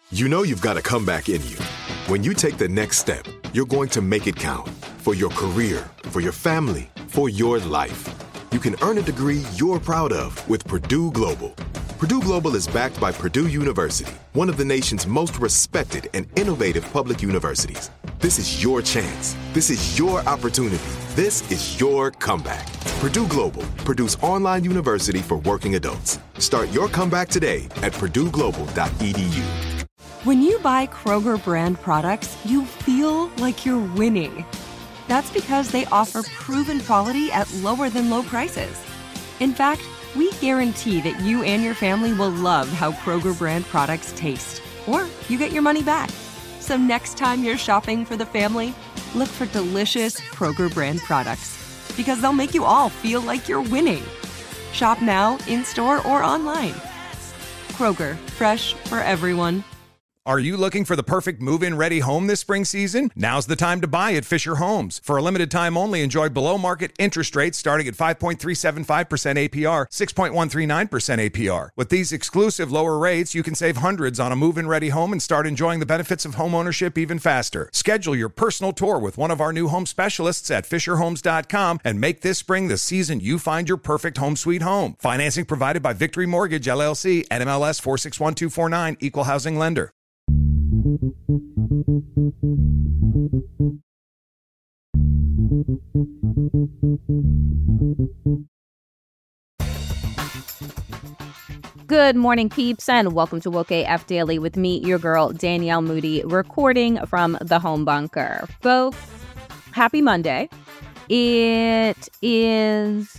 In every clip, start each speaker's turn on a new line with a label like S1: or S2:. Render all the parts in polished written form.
S1: You know you've got a comeback in you. When you take the next step, you're going to make it count for your career, for your family, for your life. You can earn a degree you're proud of with Purdue Global. Purdue Global is backed by Purdue University, one of the nation's most respected and innovative public universities. This is your chance. This is your opportunity. This is your comeback. Purdue Global, Purdue's online university for working adults. Start your comeback today at purdueglobal.edu.
S2: When you buy Kroger brand products, you feel like you're winning. That's because they offer proven quality at lower than low prices. In fact, we guarantee that you and your family will love how Kroger brand products taste, or you get your money back. So next time you're shopping for the family, look for delicious Kroger brand products, because they'll make you all feel like you're winning. Shop now, in-store, or online. Kroger, fresh for everyone.
S3: Are you looking for the perfect move-in ready home this spring season? Now's the time to buy at Fisher Homes. For a limited time only, enjoy below-market interest rates starting at 5.375% APR, 6.139% APR. With these exclusive lower rates, you can save hundreds on a move-in ready home and start enjoying the benefits of homeownership even faster. Schedule your personal tour with one of our new home specialists at FisherHomes.com and make this spring the season you find your perfect home sweet home. Financing provided by Victory Mortgage, LLC, NMLS 461249, Equal Housing Lender.
S4: Good morning, peeps, and welcome to Woke AF Daily with me, your girl, Danielle Moody, recording from the home bunker. Folks, happy Monday. It is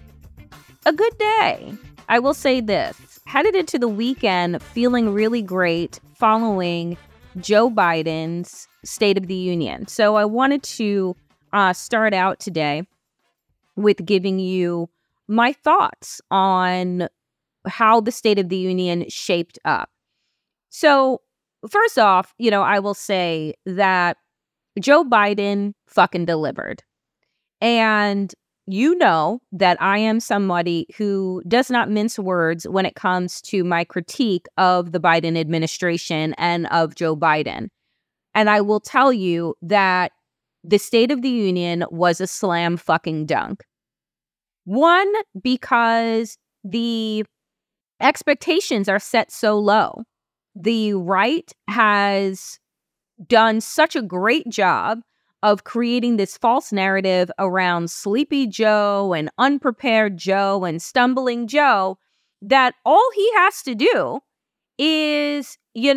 S4: a good day. I will say this. Headed into the weekend, feeling really great following Joe Biden's State of the Union. So I wanted to start out today with giving you my thoughts on how the State of the Union shaped up. So first off, I will say that Joe Biden fucking delivered. And you know that I am somebody who does not mince words when it comes to my critique of the Biden administration and of Joe Biden. And I will tell you that the State of the Union was a slam fucking dunk. One, because the expectations are set so low. The right has done such a great job of creating this false narrative around Sleepy Joe and Unprepared Joe and Stumbling Joe that all he has to do is,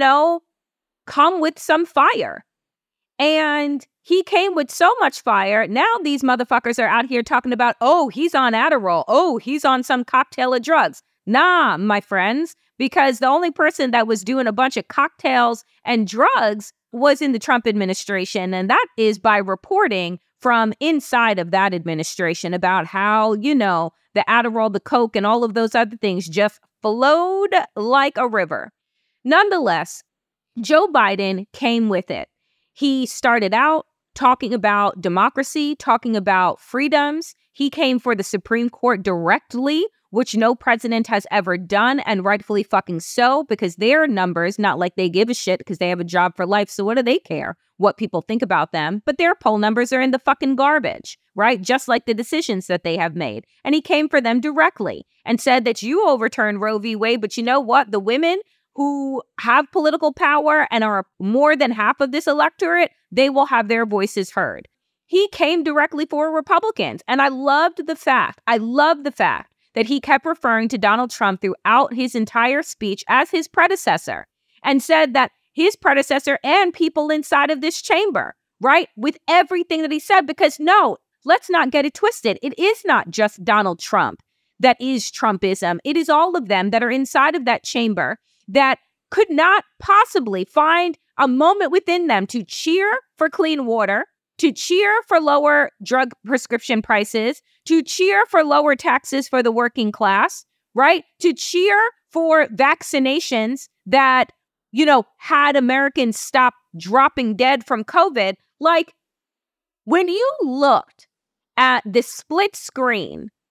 S4: come with some fire. And he came with so much fire. Now these motherfuckers are out here talking about, oh, he's on Adderall. Oh, he's on some cocktail of drugs. Nah, my friends, because the only person that was doing a bunch of cocktails and drugs was in the Trump administration. And that is by reporting from inside of that administration about how, the Adderall, the Coke, and all of those other things just flowed like a river. Nonetheless, Joe Biden came with it. He started out talking about democracy, talking about freedoms. He came for the Supreme Court directly, which no president has ever done, and rightfully fucking so, because their numbers, not like they give a shit because they have a job for life, so what do they care what people think about them? But their poll numbers are in the fucking garbage, right? Just like the decisions that they have made. And he came for them directly and said that you overturned Roe v. Wade, but you know what? The women who have political power and are more than half of this electorate, they will have their voices heard. He came directly for Republicans. And I loved the fact that he kept referring to Donald Trump throughout his entire speech as his predecessor and said that his predecessor and people inside of this chamber, right, with everything that he said, because no, let's not get it twisted. It is not just Donald Trump that is Trumpism. It is all of them that are inside of that chamber that could not possibly find a moment within them to cheer for clean water, to cheer for lower drug prescription prices, to cheer for lower taxes for the working class, right? To cheer for vaccinations that, had Americans stop dropping dead from COVID. Like, when you looked at the split screen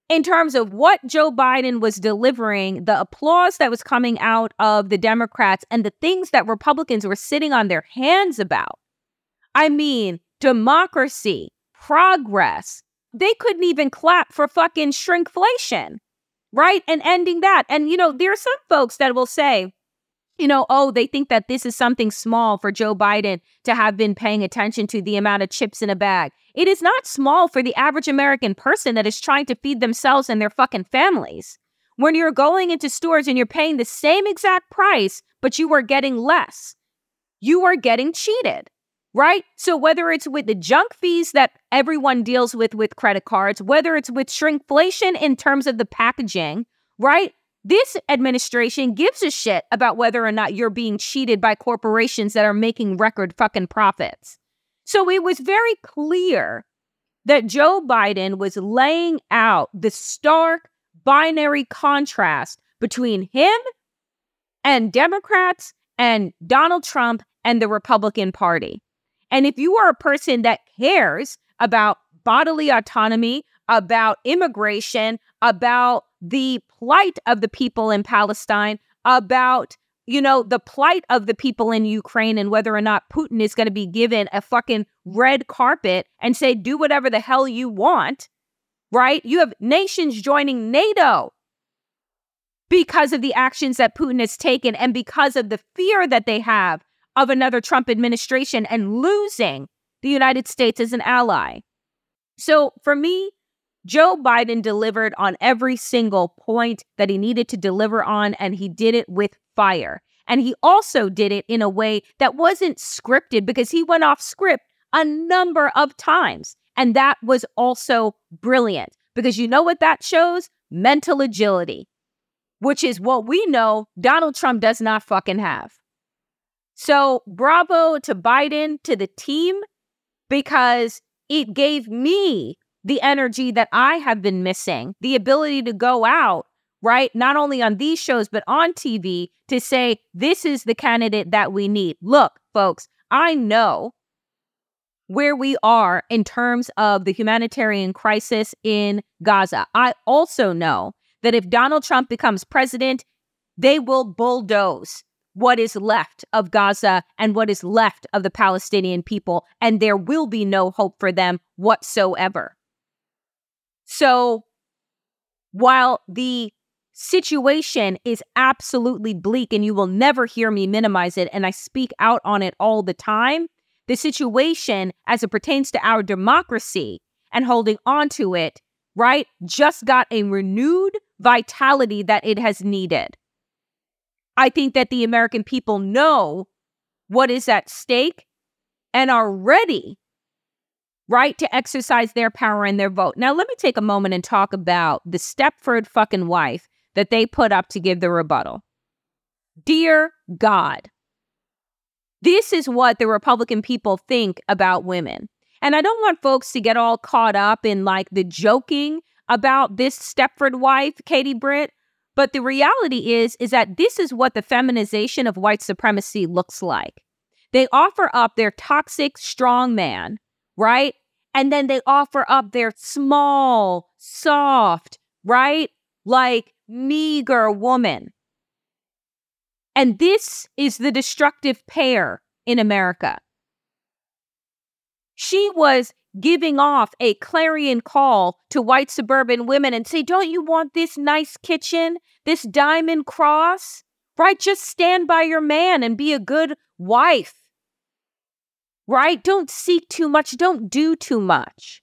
S4: in terms of what Joe Biden was delivering, the applause that was coming out of the Democrats, and the things that Republicans were sitting on their hands about. I mean, democracy, progress. They couldn't even clap for fucking shrinkflation, right? And ending that. And, there are some folks that will say, they think that this is something small for Joe Biden to have been paying attention to the amount of chips in a bag. It is not small for the average American person that is trying to feed themselves and their fucking families. When you're going into stores and you're paying the same exact price, but you are getting less, you are getting cheated, right? So whether it's with the junk fees that everyone deals with credit cards, whether it's with shrinkflation in terms of the packaging, right? This administration gives a shit about whether or not you're being cheated by corporations that are making record fucking profits. So it was very clear that Joe Biden was laying out the stark binary contrast between him and Democrats and Donald Trump and the Republican Party. And if you are a person that cares about bodily autonomy, about immigration, about the plight of the people in Palestine, about, the plight of the people in Ukraine, and whether or not Putin is going to be given a fucking red carpet and say, do whatever the hell you want, right? You have nations joining NATO because of the actions that Putin has taken and because of the fear that they have of another Trump administration and losing the United States as an ally. So for me, Joe Biden delivered on every single point that he needed to deliver on, and he did it with fire. And he also did it in a way that wasn't scripted, because he went off script a number of times. And that was also brilliant, because you know what that shows? Mental agility, which is what we know Donald Trump does not fucking have. So bravo to Biden, to the team, because it gave me the energy that I have been missing, the ability to go out, right? Not only on these shows, but on TV to say, this is the candidate that we need. Look, folks, I know where we are in terms of the humanitarian crisis in Gaza. I also know that if Donald Trump becomes president, they will bulldoze what is left of Gaza and what is left of the Palestinian people, and there will be no hope for them whatsoever. So while the situation is absolutely bleak, and you will never hear me minimize it, and I speak out on it all the time, the situation as it pertains to our democracy and holding on to it, right, just got a renewed vitality that it has needed. I think that the American people know what is at stake and are ready, right, to exercise their power and their vote. Now, let me take a moment and talk about the Stepford fucking wife that they put up to give the rebuttal. Dear God, this is what the Republican people think about women. And I don't want folks to get all caught up in like the joking about this Stepford wife, Katie Britt. But the reality is that this is what the feminization of white supremacy looks like. They offer up their toxic strong man, right? And then they offer up their small, soft, right? Like meager woman. And this is the destructive pair in America. She was giving off a clarion call to white suburban women and say, don't you want this nice kitchen, this diamond cross, right? Just stand by your man and be a good wife, right? Don't seek too much. Don't do too much.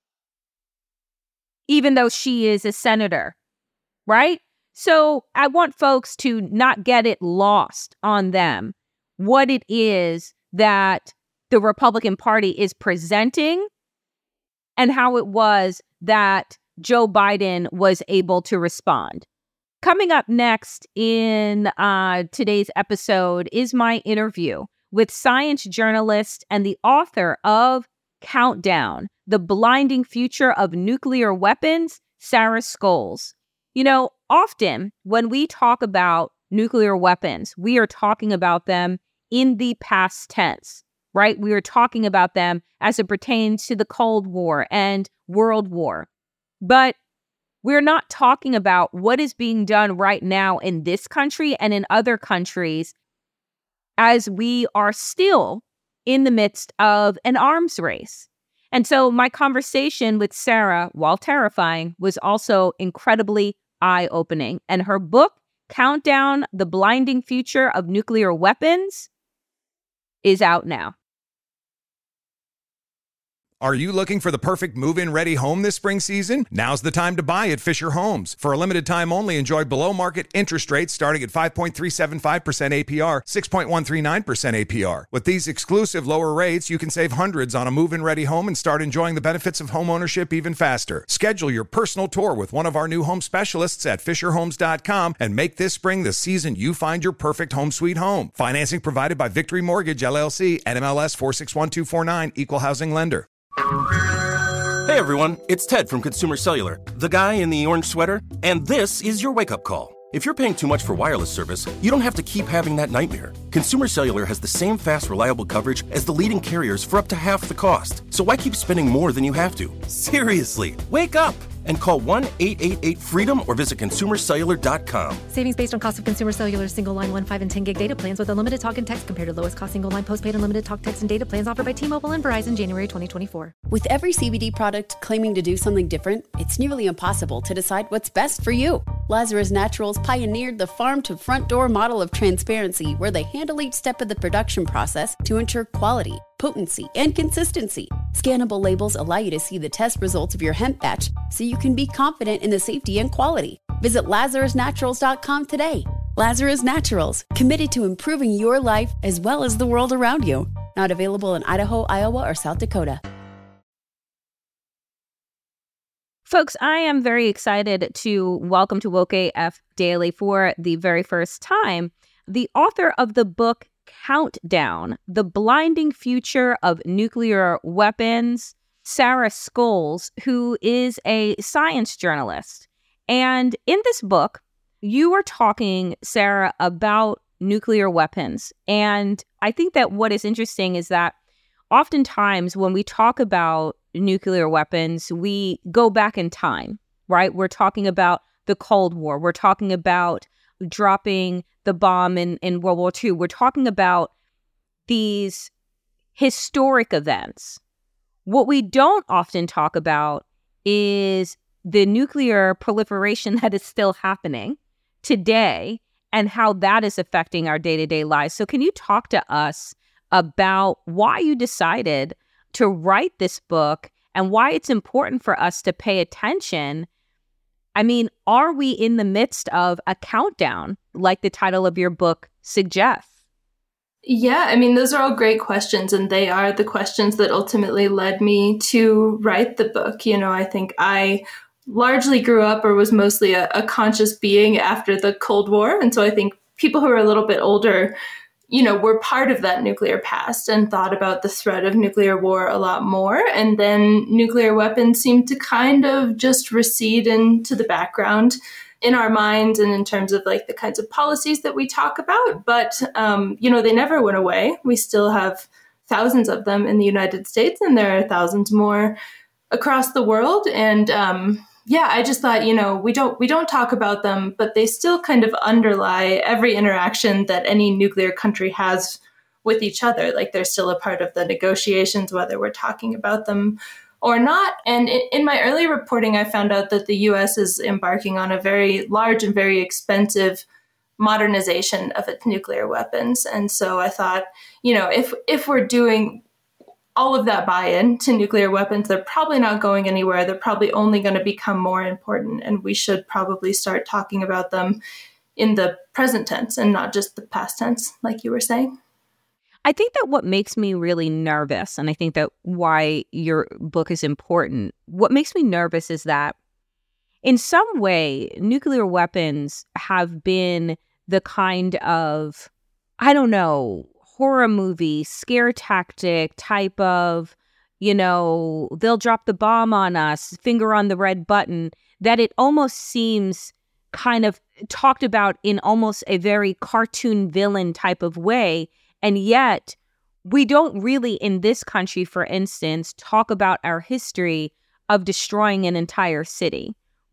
S4: Even though she is a senator, right? So I want folks to not get it lost on them, what it is that the Republican Party is presenting and how it was that Joe Biden was able to respond. Coming up next in today's episode is my interview with science journalist and the author of Countdown, The Blinding Future of Nuclear Weapons, Sarah Scoles. You know, often when we talk about nuclear weapons, we are talking about them in the past tense, right? We are talking about them as it pertains to the Cold War and World War. But we're not talking about what is being done right now in this country and in other countries, as we are still in the midst of an arms race. And so my conversation with Sarah, while terrifying, was also incredibly eye-opening. And her book, Countdown: The Blinding Future of Nuclear Weapons, is out now.
S3: Are you looking for the perfect move-in ready home this spring season? Now's the time to buy at Fisher Homes. For a limited time only, enjoy below-market interest rates starting at 5.375% APR, 6.139% APR. With these exclusive lower rates, you can save hundreds on a move-in ready home and start enjoying the benefits of homeownership even faster. Schedule your personal tour with one of our new home specialists at FisherHomes.com and make this spring the season you find your perfect home sweet home. Financing provided by Victory Mortgage, LLC, NMLS 461249, Equal Housing Lender.
S5: Hey everyone, it's Ted from Consumer Cellular, the guy in the orange sweater, and this is your wake-up call. If you're paying too much for wireless service, you don't have to keep having that nightmare. Consumer Cellular has the same fast, reliable coverage as the leading carriers for up to half the cost. So why keep spending more than you have to? Seriously, wake up and call 1-888-FREEDOM or visit consumercellular.com.
S6: Savings based on cost of Consumer Cellular single line 1, 5, and 10 gig data plans with unlimited talk and text compared to lowest cost single line postpaid unlimited talk, text, and data plans offered by T-Mobile and Verizon January 2024.
S7: With every CBD product claiming to do something different, it's nearly impossible to decide what's best for you. Lazarus Naturals pioneered the farm-to-front-door model of transparency, where they handle each step of the production process to ensure quality, potency, and consistency. Scannable labels allow you to see the test results of your hemp batch, so you can be confident in the safety and quality. Visit LazarusNaturals.com today. Lazarus Naturals, committed to improving your life as well as the world around you. Not available in Idaho, Iowa, or South Dakota.
S4: Folks, I am very excited to welcome to Woke AF Daily for the very first time the author of the book Countdown: The Blinding Future of Nuclear Weapons, Sarah Scoles, who is a science journalist. And in this book, you are talking, Sarah, about nuclear weapons. And I think that what is interesting is that oftentimes when we talk about nuclear weapons, we go back in time, right? We're talking about the Cold War. We're talking about dropping the bomb in World War II. We're talking about these historic events. What we don't often talk about is the nuclear proliferation that is still happening today and how that is affecting our day-to-day lives. So can you talk to us about why you decided to write this book and why it's important for us to pay attention? I mean, are we in the midst of a countdown, like the title of your book suggests?
S8: Yeah, I mean, those are all great questions, and they are the questions that ultimately led me to write the book. You know, I think I largely grew up or was mostly a conscious being after the Cold War. And so I think people who are a little bit older, you know, were part of that nuclear past and thought about the threat of nuclear war a lot more. And then nuclear weapons seemed to kind of just recede into the background in our minds and in terms of like the kinds of policies that we talk about. But, you know, they never went away. We still have thousands of them in the United States, and there are thousands more across the world. And yeah, I just thought, you know, we don't talk about them, but they still kind of underlie every interaction that any nuclear country has with each other. Like they're still a part of the negotiations, whether we're talking about them or not. And in my early reporting, I found out that the U.S. is embarking on a very large and very expensive modernization of its nuclear weapons. And so I thought, you know, if we're doing all of that buy-in to nuclear weapons, they're probably not going anywhere. They're probably only going to become more important. And we should probably start talking about them in the present tense and not just the past tense, like you were saying.
S4: I think that what makes me really nervous, and I think that why your book is important, what makes me nervous is that in some way, nuclear weapons have been the kind of, I don't know, horror movie, scare tactic type of, you know, they'll drop the bomb on us, finger on the red button, that it almost seems kind of talked about in almost a very cartoon villain type of way. And yet we don't really in this country, for instance, talk about our history of destroying an entire city,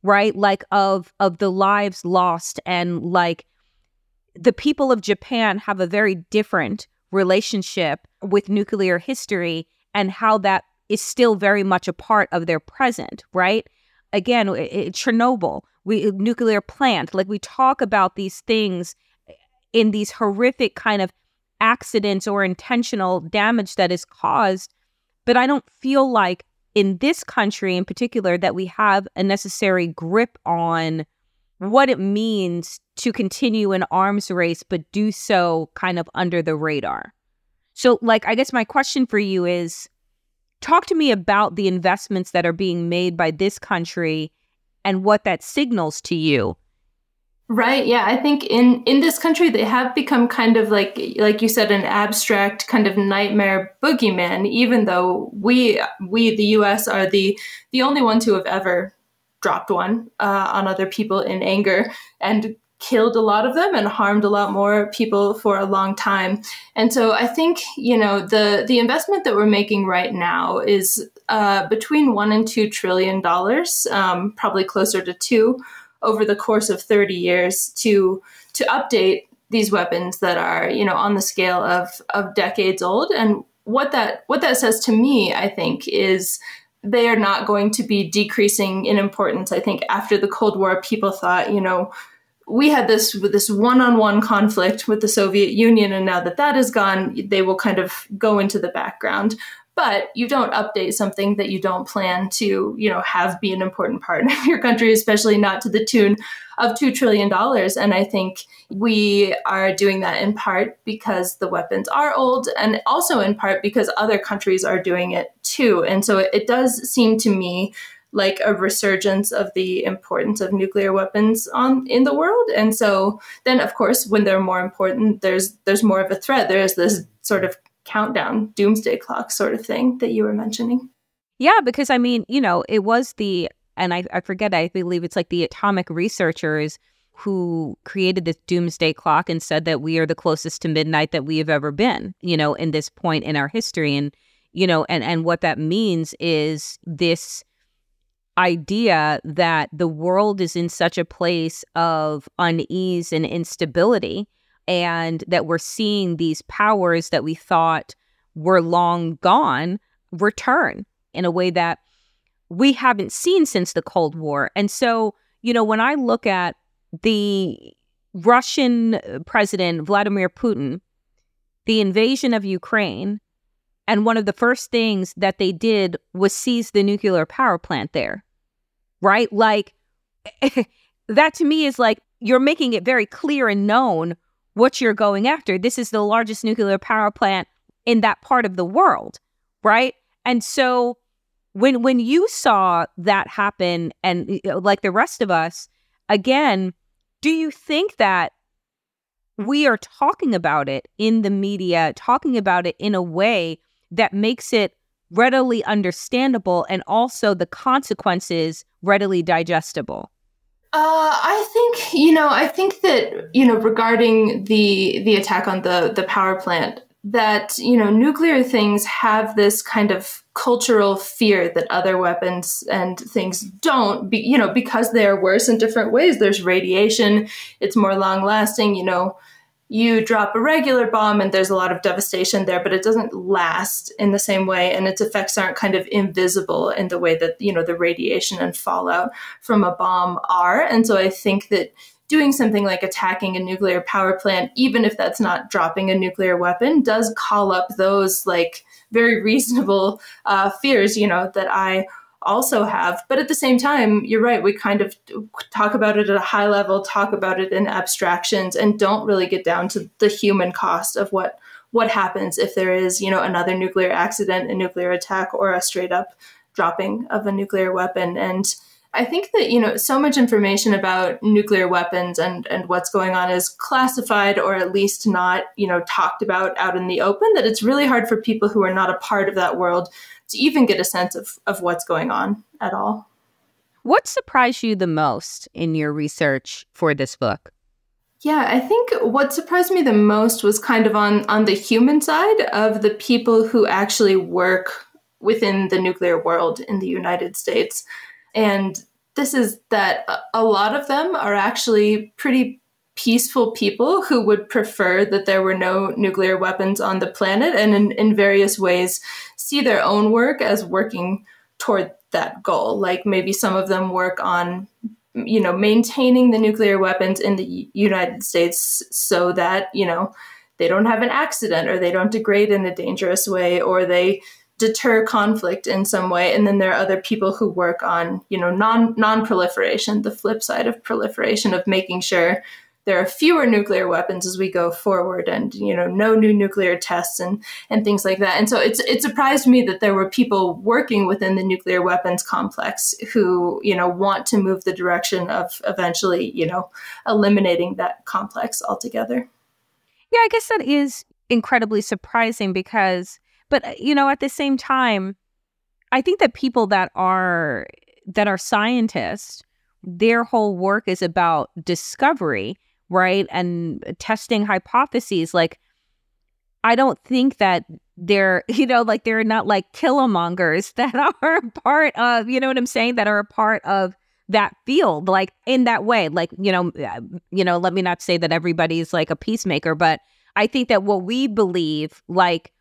S4: right? Like of the lives lost, and like the people of Japan have a very different relationship with nuclear history and how that is still very much a part of their present, right? Again, Chernobyl, nuclear plant, like we talk about these things in these horrific kind of accidents or intentional damage that is caused. But I don't feel like in this country in particular that we have a necessary grip on what it means to continue an arms race, but do so kind of under the radar. So, like, I guess my question for you is, talk to me about the investments that are being made by this country and what that signals to you.
S8: Right. Yeah. I think in this country, they have become kind of like you said, an abstract kind of nightmare boogeyman, even though we, the US, are the only ones who have ever dropped one on other people in anger and killed a lot of them and harmed a lot more people for a long time. And so I think, the investment that we're making right now is between $1 and $2 trillion, probably closer to 2 over the course of 30 years to update these weapons that are, on the scale of decades old. And what that says to me, I think, is they are not going to be decreasing in importance. I think after the Cold War, people thought, we had this one-on-one conflict with the Soviet Union, and now that is gone, they will kind of go into the background. But you don't update something that you don't plan to, have be an important part of your country, especially not to the tune of $2 trillion. And I think we are doing that in part because the weapons are old, and also in part because other countries are doing it too. And so it does seem to me like a resurgence of the importance of nuclear weapons in the world. And so then, of course, when they're more important, there's more of a threat. There's this sort of countdown, doomsday clock sort of thing that you were mentioning.
S4: Yeah, because I mean, it was and I forget, I believe it's like the atomic researchers who created this doomsday clock and said that we are the closest to midnight that we have ever been, in this point in our history. And, and what that means is this idea that the world is in such a place of unease and instability, and that we're seeing these powers that we thought were long gone return in a way that we haven't seen since the Cold War. And so, when I look at the Russian President Vladimir Putin, the invasion of Ukraine, and one of the first things that they did was seize the nuclear power plant there, right? Like, that to me is like, you're making it very clear and known what you're going after. This is the largest nuclear power plant in that part of the world, right? And so when you saw that happen, and like the rest of us, again, do you think that we are talking about it in the media, talking about it in a way that makes it readily understandable and also the consequences readily digestible?
S8: I think that, regarding the attack on the power plant, that, nuclear things have this kind of cultural fear that other weapons and things don't, because they are worse in different ways. There's radiation, it's more long lasting, you drop a regular bomb and there's a lot of devastation there, but it doesn't last in the same way. And its effects aren't kind of invisible in the way that, the radiation and fallout from a bomb are. And so I think that doing something like attacking a nuclear power plant, even if that's not dropping a nuclear weapon, does call up those like very reasonable fears, that I also have. But at the same time, you're right, we kind of talk about it at a high level, talk about it in abstractions, and don't really get down to the human cost of what happens if there is, another nuclear accident, a nuclear attack, or a straight up dropping of a nuclear weapon. And I think that, so much information about nuclear weapons and what's going on is classified, or at least not, talked about out in the open, that it's really hard for people who are not a part of that world to even get a sense of what's going on at all.
S4: What surprised you the most in your research for this book?
S8: Yeah, I think what surprised me the most was kind of on the human side of the people who actually work within the nuclear world in the United States. And this is that a lot of them are actually pretty peaceful people who would prefer that there were no nuclear weapons on the planet, and in various ways see their own work as working toward that goal. Like maybe some of them work on, maintaining the nuclear weapons in the United States so that, they don't have an accident, or they don't degrade in a dangerous way, or they deter conflict in some way. And then there are other people who work on, non-proliferation, the flip side of proliferation, of making sure there are fewer nuclear weapons as we go forward, and, no new nuclear tests and things like that. And so it surprised me that there were people working within the nuclear weapons complex who, want to move the direction of eventually, eliminating that complex altogether.
S4: Yeah, I guess that is incredibly surprising but, at the same time, I think that people that are scientists, their whole work is about discovery, right? And testing hypotheses. Like, I don't think that they're, they're not like killermongers that are part of, you know what I'm saying, that are a part of that field, like in that way. Like, let me not say that everybody's like a peacemaker, but I think that what we believe, like,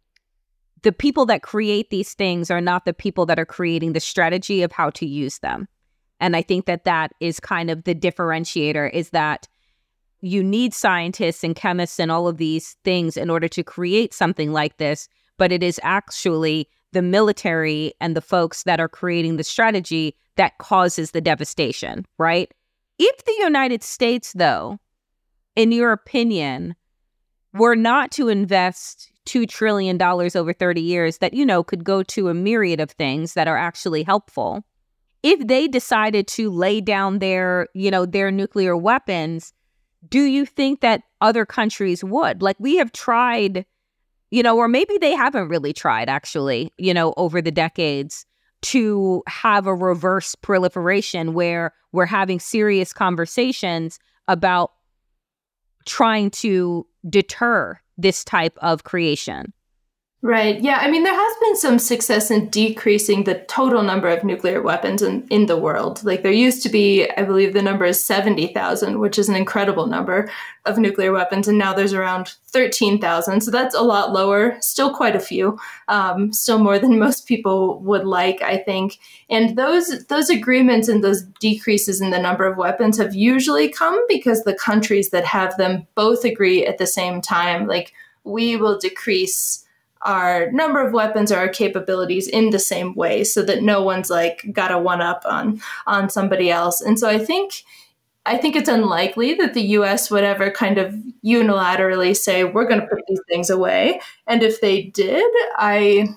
S4: the people that create these things are not the people that are creating the strategy of how to use them. And I think that is kind of the differentiator, is that you need scientists and chemists and all of these things in order to create something like this. But it is actually the military and the folks that are creating the strategy that causes the devastation, right? If the United States, though, in your opinion, were not to invest $2 trillion over 30 years that, could go to a myriad of things that are actually helpful, if they decided to lay down their nuclear weapons, do you think that other countries would? Like, we have tried, or maybe they haven't really tried, actually, over the decades, to have a reverse proliferation where we're having serious conversations about trying to deter this type of creation.
S8: Right. Yeah. I mean, there has been some success in decreasing the total number of nuclear weapons in the world. Like, there used to be, I believe the number is 70,000, which is an incredible number of nuclear weapons. And now there's around 13,000. So that's a lot lower, still quite a few, still more than most people would like, I think. And those agreements and those decreases in the number of weapons have usually come because the countries that have them both agree at the same time. Like, we will decrease our number of weapons or our capabilities in the same way, so that no one's like got a one up on somebody else. And so I think it's unlikely that the US would ever kind of unilaterally say, we're going to put these things away. And if they did, I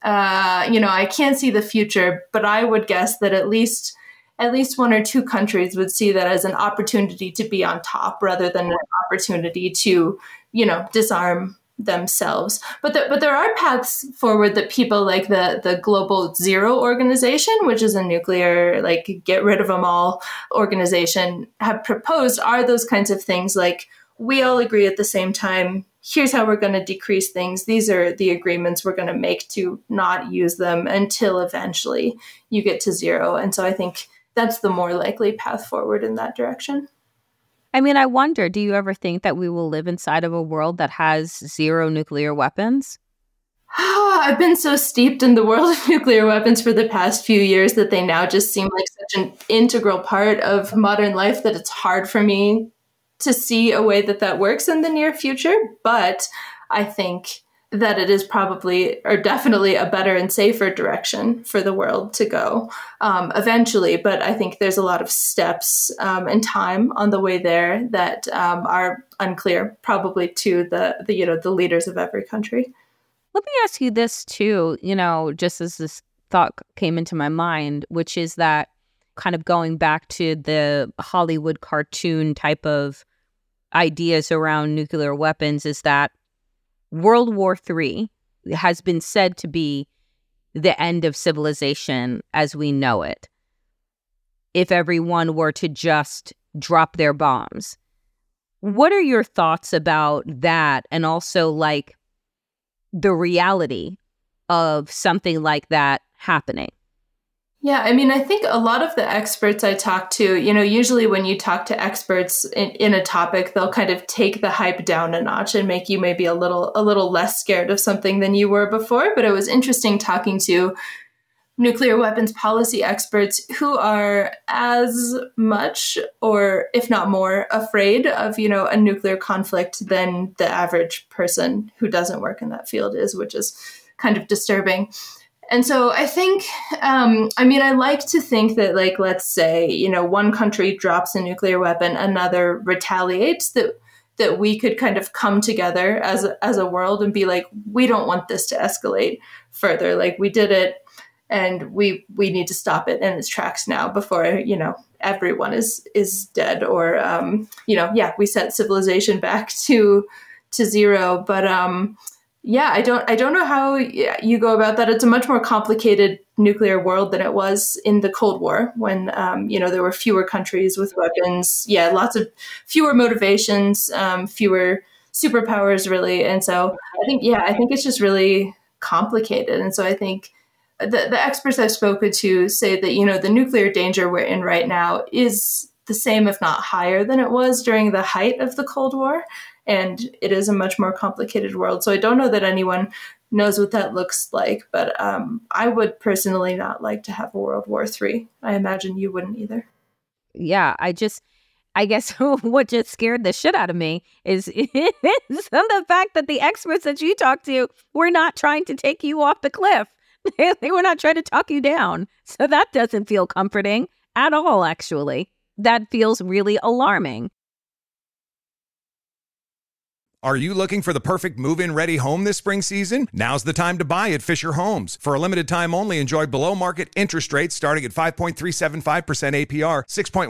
S8: can't see the future, but I would guess that at least one or two countries would see that as an opportunity to be on top rather than an opportunity to, disarm themselves. But there are paths forward that people like the Global Zero Organization, which is a nuclear, like, get rid of them all organization, have proposed, are those kinds of things. Like, we all agree at the same time, here's how we're going to decrease things. These are the agreements we're going to make to not use them until eventually you get to zero. And so I think that's the more likely path forward in that direction.
S4: I mean, I wonder, do you ever think that we will live inside of a world that has zero nuclear weapons?
S8: I've been so steeped in the world of nuclear weapons for the past few years that they now just seem like such an integral part of modern life that it's hard for me to see a way that works in the near future. But I think that it is probably, or definitely, a better and safer direction for the world to go eventually. But I think there's a lot of steps and time on the way there that are unclear, probably to the leaders of every country.
S4: Let me ask you this too, just as this thought came into my mind, which is that, kind of going back to the Hollywood cartoon type of ideas around nuclear weapons, is that World War III has been said to be the end of civilization as we know it, if everyone were to just drop their bombs. What are your thoughts about that, and also, like, the reality of something like that happening?
S8: Yeah, I mean, I think a lot of the experts I talk to, usually when you talk to experts in a topic, they'll kind of take the hype down a notch and make you maybe a little less scared of something than you were before. But it was interesting talking to nuclear weapons policy experts who are as much, or if not more, afraid of, a nuclear conflict than the average person who doesn't work in that field is, which is kind of disturbing. And so I think, I like to think that, like, let's say, one country drops a nuclear weapon, another retaliates, that we could kind of come together as a world and be like, we don't want this to escalate further. Like, we did it and we need to stop it in its tracks now before, everyone is dead, or, we set civilization back to zero. But, I don't know how you go about that. It's a much more complicated nuclear world than it was in the Cold War when, there were fewer countries with weapons. Yeah, lots of fewer motivations, fewer superpowers, really. And so I think it's just really complicated. And so I think the experts I've spoken to say that, the nuclear danger we're in right now is the same, if not higher, than it was during the height of the Cold War. And it is a much more complicated world. So I don't know that anyone knows what that looks like, but I would personally not like to have a World War III. I imagine you wouldn't either.
S4: Yeah, I guess what just scared the shit out of me is the fact that the experts that you talk to were not trying to take you off the cliff. They were not trying to talk you down. So that doesn't feel comforting at all, actually. That feels really alarming.
S3: Are you looking for the perfect move-in ready home this spring season? Now's the time to buy at Fisher Homes. For a limited time only, enjoy below-market interest rates starting at 5.375% APR,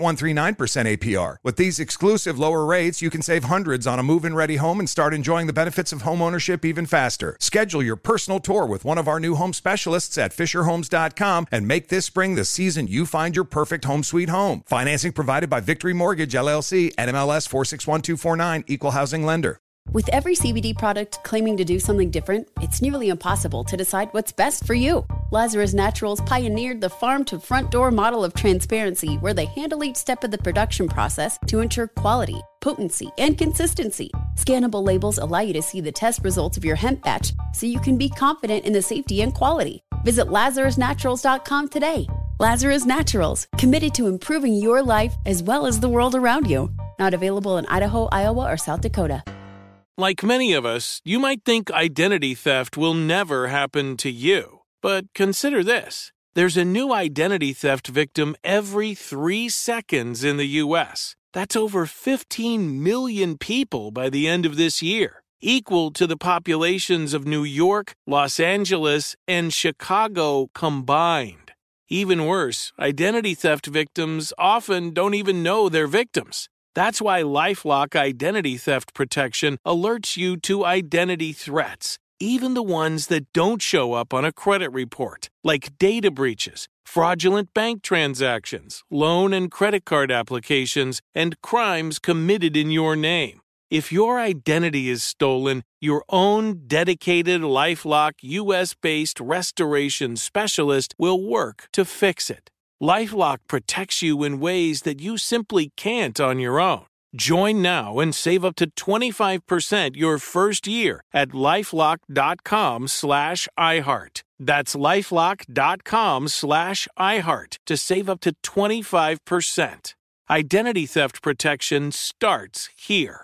S3: 6.139% APR. With these exclusive lower rates, you can save hundreds on a move-in ready home and start enjoying the benefits of home ownership even faster. Schedule your personal tour with one of our new home specialists at FisherHomes.com and make this spring the season you find your perfect home sweet home. Financing provided by Victory Mortgage, LLC, NMLS 461249, Equal Housing Lender.
S7: With every CBD product claiming to do something different, it's nearly impossible to decide what's best for you. Lazarus Naturals pioneered the farm-to-front-door model of transparency, where they handle each step of the production process to ensure quality, potency, and consistency. Scannable labels allow you to see the test results of your hemp batch, so you can be confident in the safety and quality. Visit LazarusNaturals.com today. Lazarus Naturals, committed to improving your life as well as the world around you. Not available in Idaho, Iowa, or South Dakota.
S9: Like many of us, you might think identity theft will never happen to you. But consider this. There's a new identity theft victim every 3 seconds in the U.S. That's over 15 million people by the end of this year, equal to the populations of New York, Los Angeles, and Chicago combined. Even worse, identity theft victims often don't even know they're victims. That's why LifeLock Identity Theft Protection alerts you to identity threats, even the ones that don't show up on a credit report, like data breaches, fraudulent bank transactions, loan and credit card applications, and crimes committed in your name. If your identity is stolen, your own dedicated LifeLock US-based restoration specialist will work to fix it. LifeLock protects you in ways that you simply can't on your own. Join now and save up to 25% your first year at LifeLock.com/iHeart. That's LifeLock.com/iHeart to save up to 25%. Identity theft protection starts here.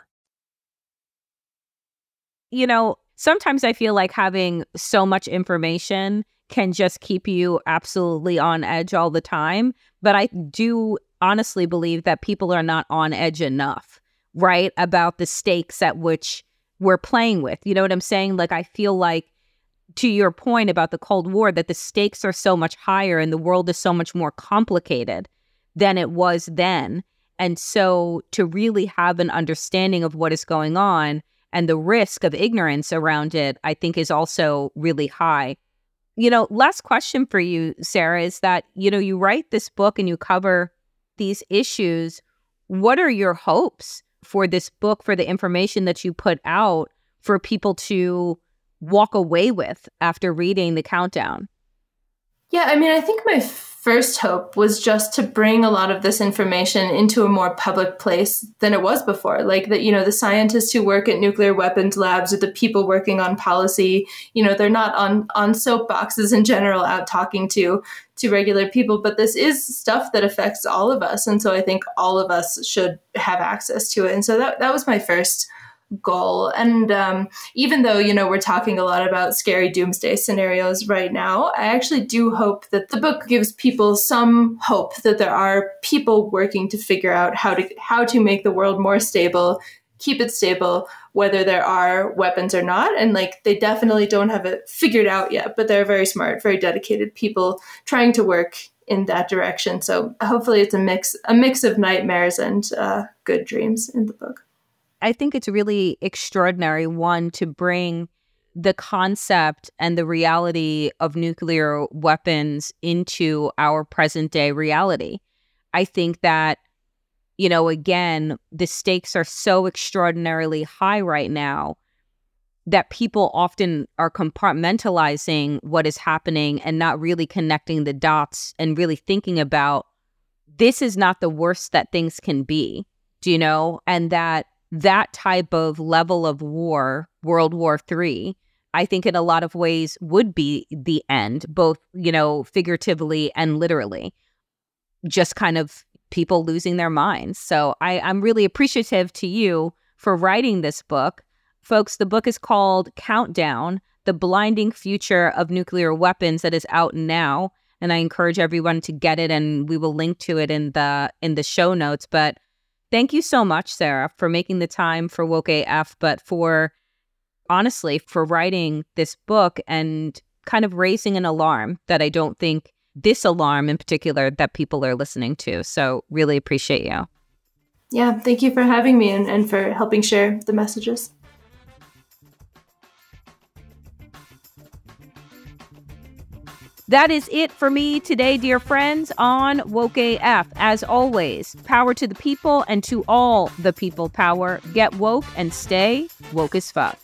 S4: Sometimes I feel like having so much information can just keep you absolutely on edge all the time. But I do honestly believe that people are not on edge enough, right, about the stakes at which we're playing with. You know what I'm saying? Like, I feel like, to your point about the Cold War, that the stakes are so much higher and the world is so much more complicated than it was then. And so to really have an understanding of what is going on and the risk of ignorance around it, I think is also really high. Last question for you, Sarah, is that, you write this book and you cover these issues. What are your hopes for this book, for the information that you put out, for people to walk away with after reading The Countdown?
S8: Yeah, I mean, I think my first hope was just to bring a lot of this information into a more public place than it was before. Like that, the scientists who work at nuclear weapons labs or the people working on policy, they're not on soapboxes in general out talking to regular people, but this is stuff that affects all of us. And so I think all of us should have access to it. And so that was my first goal. And even though, we're talking a lot about scary doomsday scenarios right now, I actually do hope that the book gives people some hope that there are people working to figure out how to make the world more stable, keep it stable, whether there are weapons or not. And they definitely don't have it figured out yet, but they're very smart, very dedicated people trying to work in that direction. So hopefully it's a mix of nightmares and good dreams in the book.
S4: I think it's really extraordinary, one, to bring the concept and the reality of nuclear weapons into our present day reality. I think that, again, the stakes are so extraordinarily high right now that people often are compartmentalizing what is happening and not really connecting the dots and really thinking about this is not the worst that things can be, and that type of level of war, World War III, I think in a lot of ways would be the end, both, figuratively and literally, just kind of people losing their minds. So I'm really appreciative to you for writing this book. Folks, the book is called Countdown, The Blinding Future of Nuclear Weapons, that is out now. And I encourage everyone to get it, and we will link to it in the show notes. But thank you so much, Sarah, for making the time for Woke AF, but for writing this book and kind of raising an alarm that I don't think this alarm in particular that people are listening to. So really appreciate you.
S8: Yeah, thank you for having me and for helping share the messages.
S4: That is it for me today, dear friends, on Woke AF. As always, power to the people, and to all the people power. Get woke and stay woke as fuck.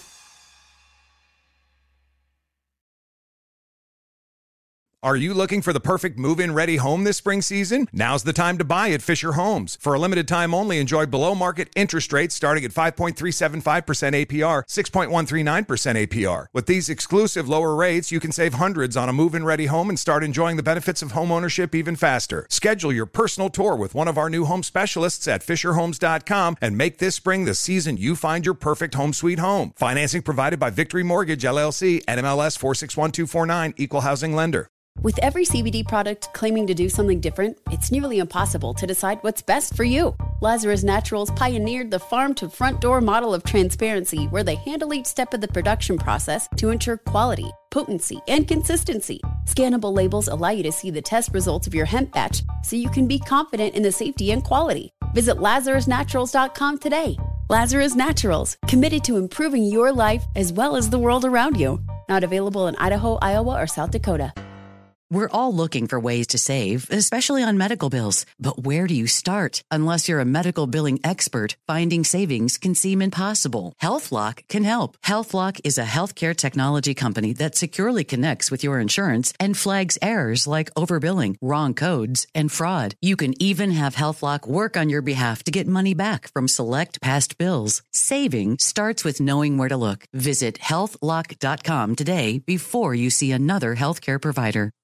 S3: Are you looking for the perfect move-in ready home this spring season? Now's the time to buy at Fisher Homes. For a limited time only, enjoy below-market interest rates starting at 5.375% APR, 6.139% APR. With these exclusive lower rates, you can save hundreds on a move-in ready home and start enjoying the benefits of homeownership even faster. Schedule your personal tour with one of our new home specialists at FisherHomes.com and make this spring the season you find your perfect home sweet home. Financing provided by Victory Mortgage, LLC, NMLS 461249, Equal Housing Lender.
S7: With every CBD product claiming to do something different, it's nearly impossible to decide what's best for you. Lazarus Naturals pioneered the farm-to-front-door model of transparency, where they handle each step of the production process to ensure quality, potency, and consistency. Scannable labels allow you to see the test results of your hemp batch, so you can be confident in the safety and quality. Visit LazarusNaturals.com today. Lazarus Naturals, committed to improving your life as well as the world around you. Not available in Idaho, Iowa, or South Dakota.
S10: We're all looking for ways to save, especially on medical bills. But where do you start? Unless you're a medical billing expert, finding savings can seem impossible. HealthLock can help. HealthLock is a healthcare technology company that securely connects with your insurance and flags errors like overbilling, wrong codes, and fraud. You can even have HealthLock work on your behalf to get money back from select past bills. Saving starts with knowing where to look. Visit healthlock.com today before you see another healthcare provider.